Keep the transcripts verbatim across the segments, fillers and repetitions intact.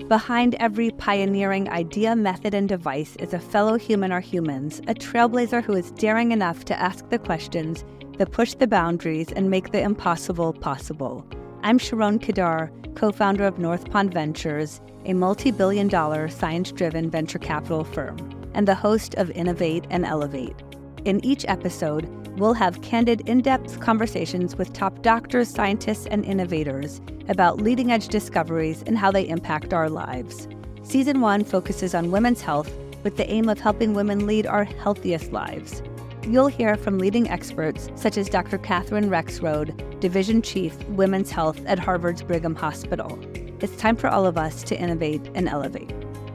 Behind every pioneering idea, method, and device is a fellow human or humans, a trailblazer who is daring enough to ask the questions that push the boundaries and make the impossible possible. I'm Sharon Kedar, co-founder of North Pond Ventures, a multi-billion dollar science-driven venture capital firm, and the host of Innovate and Elevate. In each episode, we'll have candid, in-depth conversations with top doctors, scientists, and innovators about leading-edge discoveries and how they impact our lives. Season one focuses on women's health with the aim of helping women lead our healthiest lives. You'll hear from leading experts such as Doctor Catherine Rexroad, Division Chief, Women's Health at Harvard's Brigham Hospital. It's time for all of us to innovate and elevate.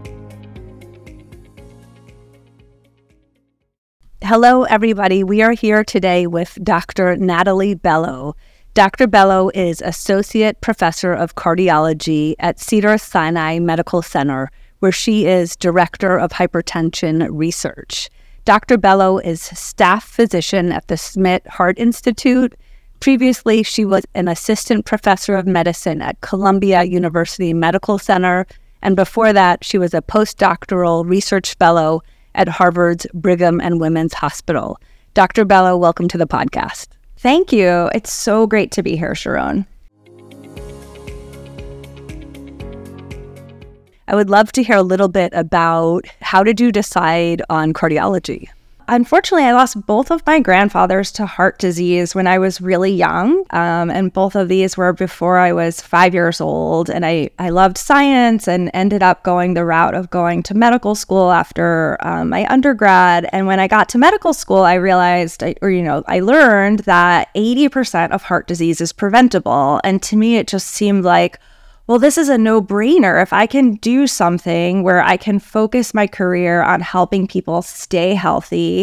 Hello, everybody. We are here today with Doctor Natalie Bello. Doctor Bello is Associate Professor of Cardiology at Cedars-Sinai Medical Center, where she is Director of Hypertension Research. Doctor Bello is staff physician at the Smith Heart Institute. Previously, she was an assistant professor of medicine at Columbia University Medical Center, and before that, she was a postdoctoral research fellow at Harvard's Brigham and Women's Hospital. Doctor Bello, welcome to the podcast. Thank you. It's so great to be here, Sharon. I would love to hear a little bit about how did you decide on cardiology? Unfortunately, I lost both of my grandfathers to heart disease when I was really young, um, and both of these were before I was five years old. And I, I loved science and ended up going the route of going to medical school after um, my undergrad. And when I got to medical school, I realized, I, or you know, I learned that eighty percent of heart disease is preventable. And to me, it just seemed like, well, this is a no-brainer. If I can do something where I can focus my career on helping people stay healthy,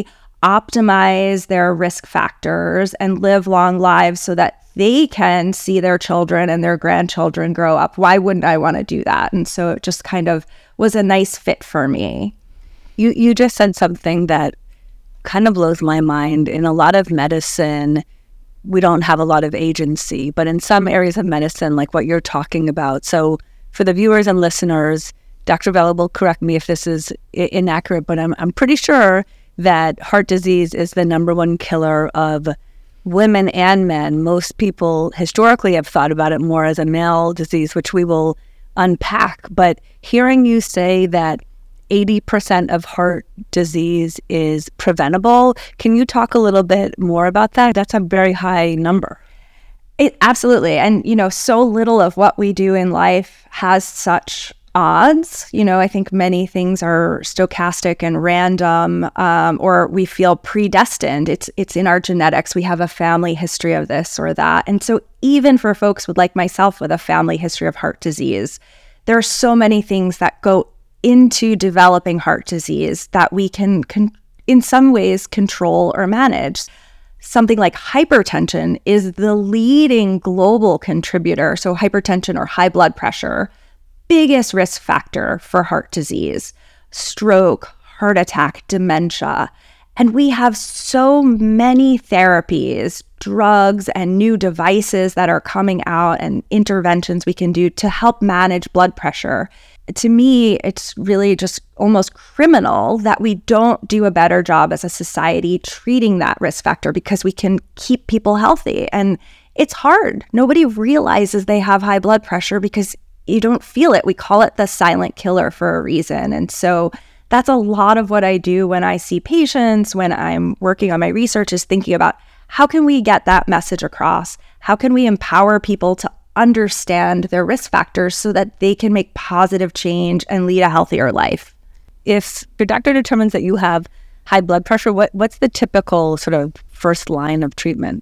optimize their risk factors, and live long lives so that they can see their children and their grandchildren grow up, why wouldn't I want to do that? And so it just kind of was a nice fit for me. You you just said something that kind of blows my mind. In a lot of medicine, we don't have a lot of agency, but in some areas of medicine, like what you're talking about. So for the viewers and listeners, Doctor Bello will correct me if this is I- inaccurate, but I'm I'm pretty sure that heart disease is the number one killer of women and men. Most people historically have thought about it more as a male disease, which we will unpack. But hearing you say that eighty percent of heart disease is preventable. Can you talk a little bit more about that? That's a very high number. It, absolutely. And, you know, so little of what we do in life has such odds. You know, I think many things are stochastic and random, um, or we feel predestined. It's, it's in our genetics. We have a family history of this or that. And so even for folks with, like myself, with a family history of heart disease, there are so many things that go into developing heart disease that we can, con- in some ways, control or manage. Something like hypertension is the leading global contributor. So hypertension or high blood pressure, biggest risk factor for heart disease, stroke, heart attack, dementia. And we have so many therapies, drugs, and new devices that are coming out and interventions we can do to help manage blood pressure. To me, it's really just almost criminal that we don't do a better job as a society treating that risk factor because we can keep people healthy. And it's hard. Nobody realizes they have high blood pressure because you don't feel it. We call it the silent killer for a reason. And so that's a lot of what I do when I see patients, when I'm working on my research, is thinking about how can we get that message across? How can we empower people to understand their risk factors so that they can make positive change and lead a healthier life? If your doctor determines that you have high blood pressure, what what's the typical sort of first line of treatment?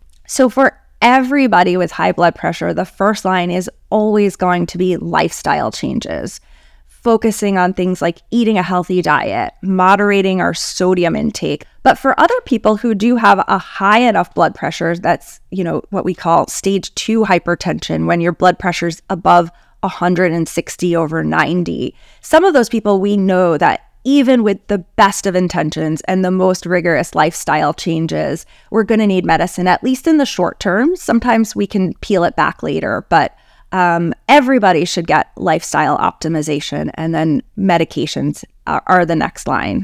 So for everybody with high blood pressure, the first line is always going to be lifestyle changes, focusing on things like eating a healthy diet, moderating our sodium intake. But for other people who do have a high enough blood pressure, that's, you know, what we call stage two hypertension, when your blood pressure's above one hundred sixty over ninety. Some of those people, we know that even with the best of intentions and the most rigorous lifestyle changes, we're going to need medicine, at least in the short term. Sometimes we can peel it back later, but Um, everybody should get lifestyle optimization, and then medications are, are the next line.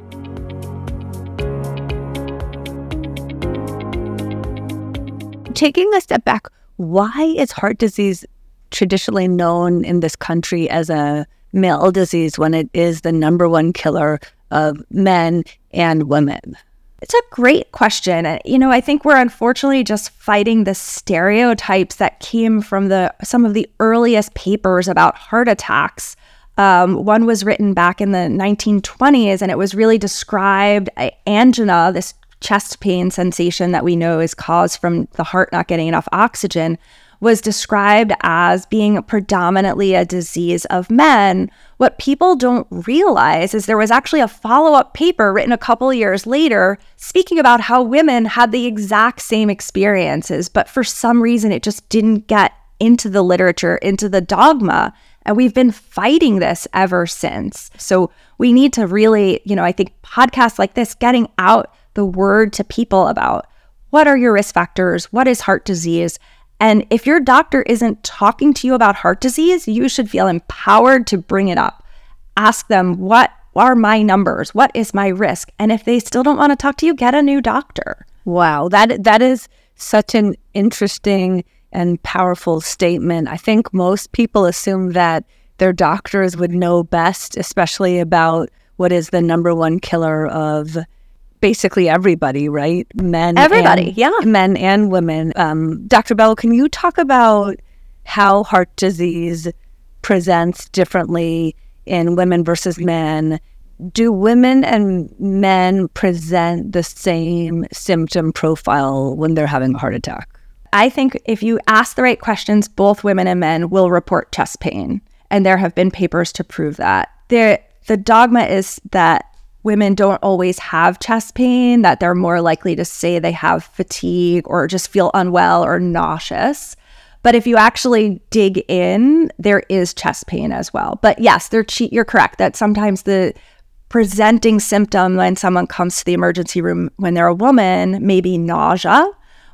Taking a step back, why is heart disease traditionally known in this country as a male disease when it is the number one killer of men and women? It's a great question. You know, I think we're unfortunately just fighting the stereotypes that came from the some of the earliest papers about heart attacks. Um, one was written back in the nineteen twenties, and it was really described uh, angina, this chest pain sensation that we know is caused from the heart not getting enough oxygen, was described as being predominantly a disease of men. What people don't realize is there was actually a follow-up paper written a couple of years later speaking about how women had the exact same experiences, but for some reason it just didn't get into the literature, into the dogma. And we've been fighting this ever since. So we need to really, you know, I think podcasts like this, getting out the word to people about what are your risk factors, what is heart disease. And if your doctor isn't talking to you about heart disease, you should feel empowered to bring it up. Ask them, what are my numbers? What is my risk? And if they still don't want to talk to you, get a new doctor. Wow, that that is such an interesting and powerful statement. I think most people assume that their doctors would know best, especially about what is the number one killer of basically everybody, right? Men, everybody, and, yeah, men and women. Um, Doctor Bell, can you talk about how heart disease presents differently in women versus men? Do women and men present the same symptom profile when they're having a heart attack? I think if you ask the right questions, both women and men will report chest pain, and there have been papers to prove that. There, the dogma is that women don't always have chest pain, that they're more likely to say they have fatigue or just feel unwell or nauseous. But if you actually dig in, there is chest pain as well. But yes, they're che- you're correct that sometimes the presenting symptom when someone comes to the emergency room when they're a woman may be nausea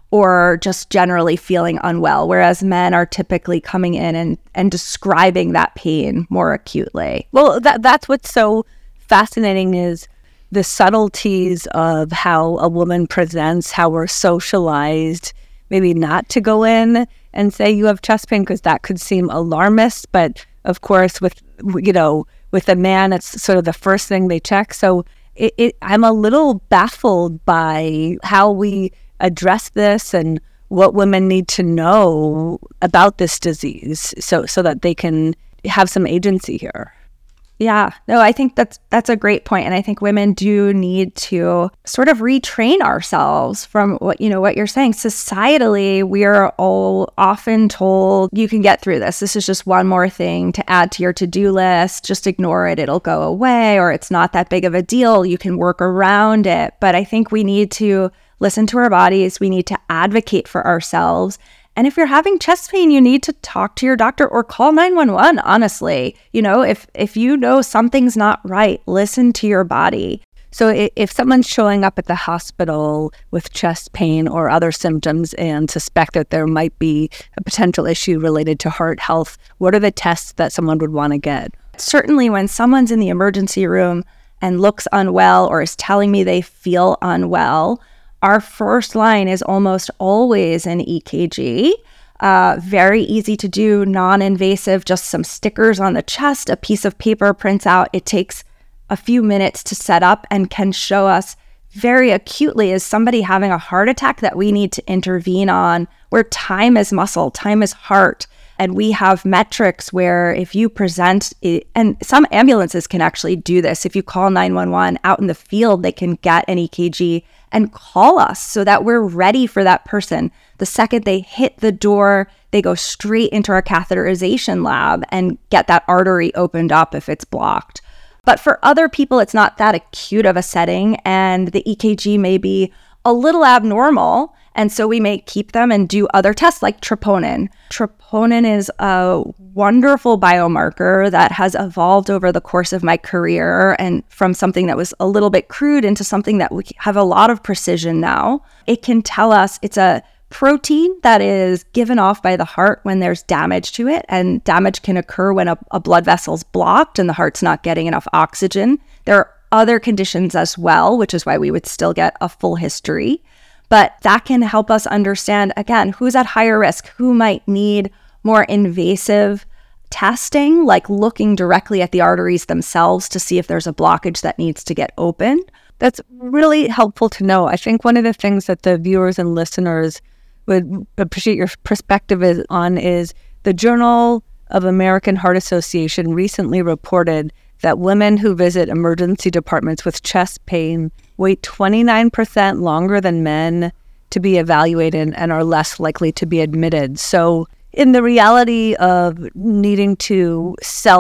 or just generally feeling unwell, whereas men are typically coming in and, and describing that pain more acutely. Well, that that's what's so fascinating is the subtleties of how a woman presents, how we're socialized, maybe not to go in and say you have chest pain because that could seem alarmist. But of course, with, you know, with a man, it's sort of the first thing they check. So it, it, I'm a little baffled by how we address this and what women need to know about this disease so, so that they can have some agency here. Yeah, no, I think that's that's a great point. And I think women do need to sort of retrain ourselves from what, you know, what you're saying. Societally, we are all often told you can get through this. This is just one more thing to add to your to-do list. Just ignore it. It'll go away, or it's not that big of a deal. You can work around it. But I think we need to listen to our bodies. We need to advocate for ourselves. And if you're having chest pain, you need to talk to your doctor or call nine one one, honestly. You know, if if you know something's not right, listen to your body. So if someone's showing up at the hospital with chest pain or other symptoms and suspect that there might be a potential issue related to heart health, what are the tests that someone would want to get? Certainly when someone's in the emergency room and looks unwell or is telling me they feel unwell, our first line is almost always an E K G. Uh, very easy to do, non-invasive, just some stickers on the chest, a piece of paper prints out. It takes a few minutes to set up and can show us very acutely, is somebody having a heart attack that we need to intervene on, where time is muscle, time is heart. And we have metrics where if you present, it, and some ambulances can actually do this. If you call nine one one out in the field, they can get an E K G and call us so that we're ready for that person. The second they hit the door, they go straight into our catheterization lab and get that artery opened up if it's blocked. But for other people, it's not that acute of a setting, and the E K G may be a little abnormal. And so we may keep them and do other tests like troponin. Troponin is a wonderful biomarker that has evolved over the course of my career, and from something that was a little bit crude into something that we have a lot of precision now. It can tell us, it's a protein that is given off by the heart when there's damage to it, and damage can occur when a, a blood vessel's blocked and the heart's not getting enough oxygen. There are other conditions as well, which is why we would still get a full history. But that can help us understand, again, who's at higher risk, who might need more invasive testing, like looking directly at the arteries themselves to see if there's a blockage that needs to get open. That's really helpful to know. I think one of the things that the viewers and listeners would appreciate your perspective is, on is the Journal of American Heart Association recently reported that women who visit emergency departments with chest pain wait twenty-nine percent longer than men to be evaluated and are less likely to be admitted. So in the reality of needing to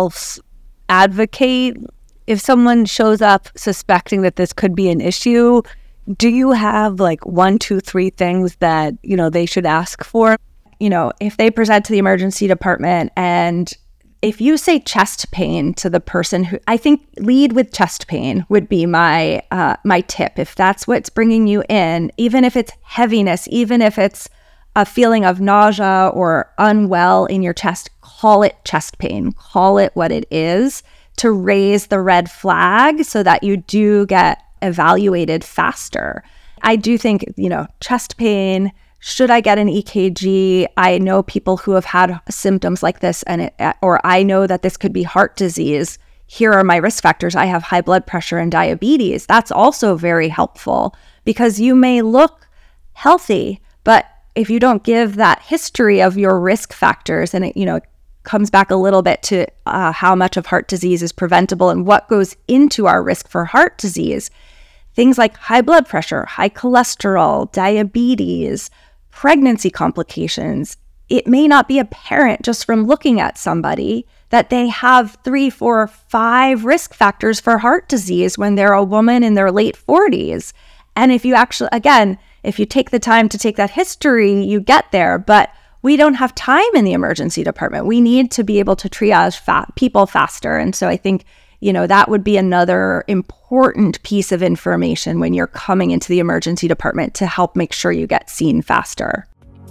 self-advocate, if someone shows up suspecting that this could be an issue, do you have like one, two, three things that, you know, they should ask for? You know, if they present to the emergency department and if you say chest pain to the person who, I think lead with chest pain would be my uh, my tip. If that's what's bringing you in, even if it's heaviness, even if it's a feeling of nausea or unwell in your chest, call it chest pain. Call it what it is to raise the red flag so that you do get evaluated faster. I do think, you know, chest pain, should I get an E K G? I know people who have had symptoms like this, and it, or I know that this could be heart disease. Here are my risk factors. I have high blood pressure and diabetes. That's also very helpful because you may look healthy, but if you don't give that history of your risk factors, and it, you know, comes back a little bit to uh, how much of heart disease is preventable and what goes into our risk for heart disease. Things like high blood pressure, high cholesterol, diabetes, pregnancy complications. It may not be apparent just from looking at somebody that they have three, four, five risk factors for heart disease when they're a woman in their late forties. And if you actually, again, if you take the time to take that history, you get there. But we don't have time in the emergency department. We need to be able to triage fa- people faster. And so I think, you know, that would be another important piece of information when you're coming into the emergency department to help make sure you get seen faster.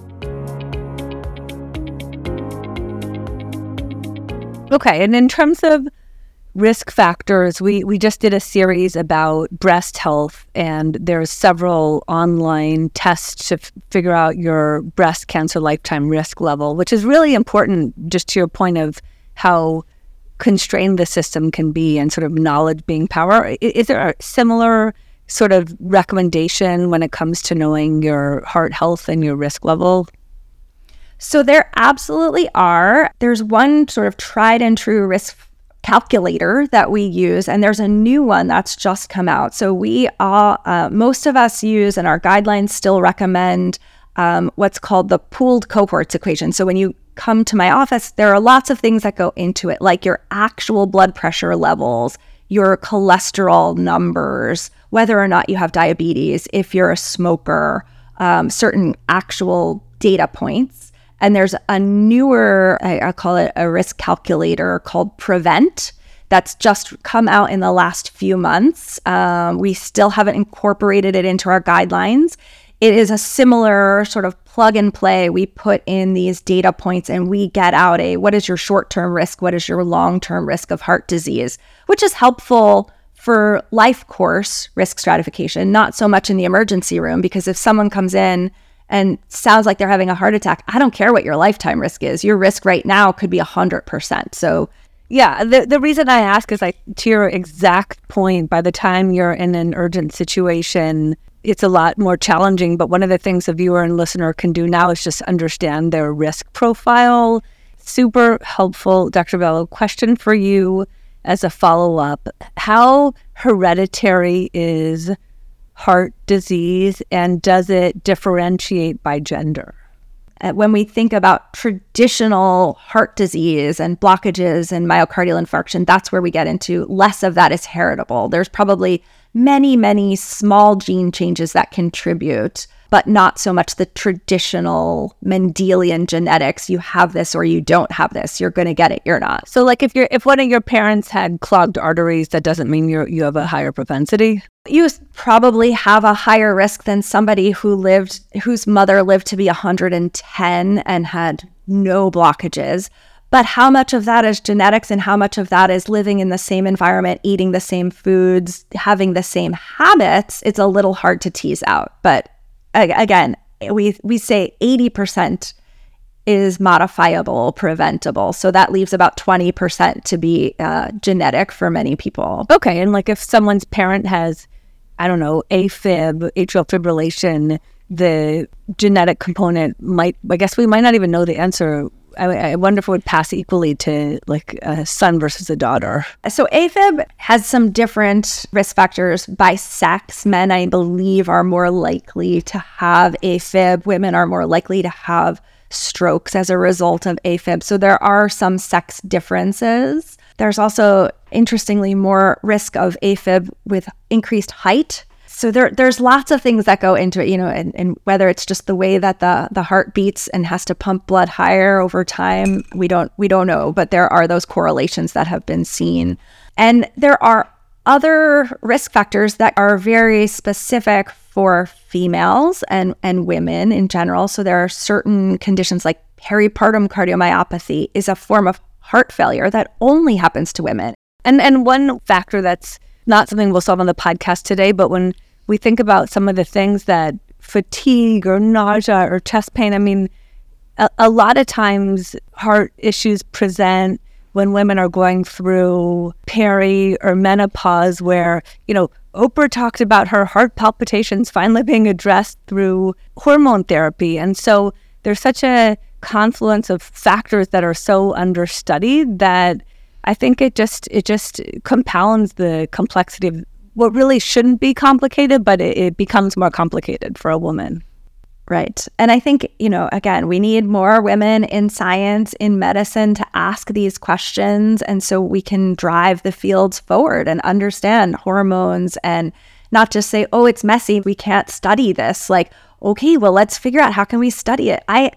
Okay, and in terms of risk factors, we, we just did a series about breast health, and there's several online tests to f- figure out your breast cancer lifetime risk level, which is really important, just to your point of how constrained the system can be and sort of knowledge being power. Is, is there a similar sort of recommendation when it comes to knowing your heart health and your risk level? So there absolutely are. There's one sort of tried and true risk calculator that we use, and there's a new one that's just come out. So we all, uh, most of us use, and our guidelines still recommend um, what's called the pooled cohorts equation. So when you come to my office, there are lots of things that go into it, like your actual blood pressure levels, your cholesterol numbers, whether or not you have diabetes, if you're a smoker, um, certain actual data points. And there's a newer, I, I call it a risk calculator called Prevent, that's just come out in the last few months. Um, we still haven't incorporated it into our guidelines. It is a similar sort of plug and play. We put in these data points and we get out a, what is your short-term risk? What is your long-term risk of heart disease? Which is helpful for life course risk stratification, not so much in the emergency room, because if someone comes in and sounds like they're having a heart attack, I don't care what your lifetime risk is. Your risk right now could be one hundred percent. So yeah, the the reason I ask is, like, to your exact point, by the time you're in an urgent situation, it's a lot more challenging. But one of the things a viewer and listener can do now is just understand their risk profile. Super helpful. Doctor Bello, question for you as a follow-up. How hereditary is heart disease, and does it differentiate by gender? When we think about traditional heart disease and blockages and myocardial infarction, that's where we get into less of that is heritable. There's probably many, many small gene changes that contribute, but but not so much the traditional Mendelian genetics. You have this or you don't have this. You're going to get it. You're not. So like if you're if one of your parents had clogged arteries, that doesn't mean you you have a higher propensity? You probably have a higher risk than somebody who lived, whose mother lived to be one hundred ten and had no blockages. But how much of that is genetics and how much of that is living in the same environment, eating the same foods, having the same habits, it's a little hard to tease out. But again, we we say eighty percent is modifiable, preventable. So that leaves about twenty percent to be uh, genetic for many people. Okay. And like if someone's parent has, I don't know, AFib, atrial fibrillation, the genetic component might, I guess we might not even know the answer. I, I wonder if it would pass equally to like a son versus a daughter. So AFib has some different risk factors by sex. Men, I believe, are more likely to have AFib. Women are more likely to have strokes as a result of AFib. So there are some sex differences. There's also, interestingly, more risk of AFib with increased height. So there, there's lots of things that go into it, you know, and, and whether it's just the way that the, the heart beats and has to pump blood higher over time, we don't we don't know. But there are those correlations that have been seen. And there are other risk factors that are very specific for females and, and women in general. So there are certain conditions like peripartum cardiomyopathy is a form of heart failure that only happens to women. And and one factor that's not something we'll solve on the podcast today, but when we think about some of the things that fatigue or nausea or chest pain, I mean, a, a lot of times heart issues present when women are going through peri or menopause where, you know, Oprah talked about her heart palpitations finally being addressed through hormone therapy. And so there's such a confluence of factors that are so understudied that I think it just it just compounds the complexity of what really shouldn't be complicated, but it, it becomes more complicated for a woman. Right. And I think, you know, again, we need more women in science, in medicine to ask these questions. And so we can drive the fields forward and understand hormones and not just say, oh, it's messy, we can't study this. Like, okay, well, let's figure out how can we study it. I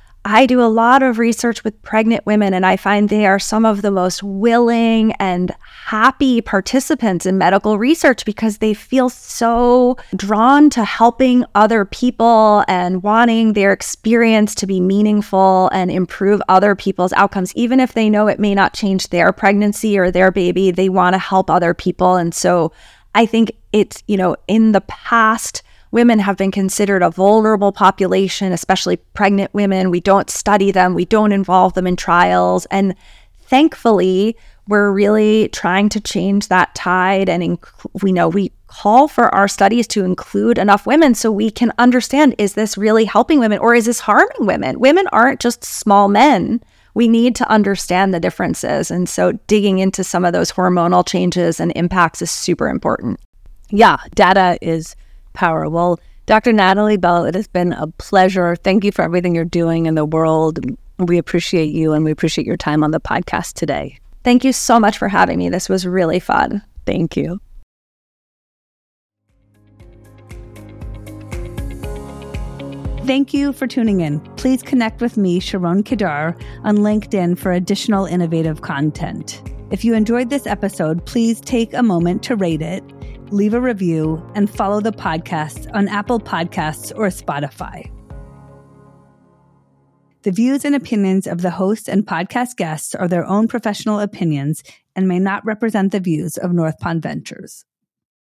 I do a lot of research with pregnant women, and I find they are some of the most willing and happy participants in medical research because they feel so drawn to helping other people and wanting their experience to be meaningful and improve other people's outcomes. Even if they know it may not change their pregnancy or their baby, they want to help other people. And so I think it's, you know, in the past, women have been considered a vulnerable population, especially pregnant women. We don't study them. We don't involve them in trials. And thankfully, we're really trying to change that tide. And inc- we know we call for our studies to include enough women so we can understand, is this really helping women or is this harming women? Women aren't just small men. We need to understand the differences. And so digging into some of those hormonal changes and impacts is super important. Yeah, data is power. Well, Doctor Natalie Bell, it has been a pleasure. Thank you for everything you're doing in the world. We appreciate you and we appreciate your time on the podcast today. Thank you so much for having me. This was really fun. Thank you. Thank you for tuning in. Please connect with me, Sharon Kedar, on LinkedIn for additional innovative content. If you enjoyed this episode, please take a moment to rate it, leave a review, and follow the podcast on Apple Podcasts or Spotify. The views and opinions of the host and podcast guests are their own professional opinions and may not represent the views of North Pond Ventures.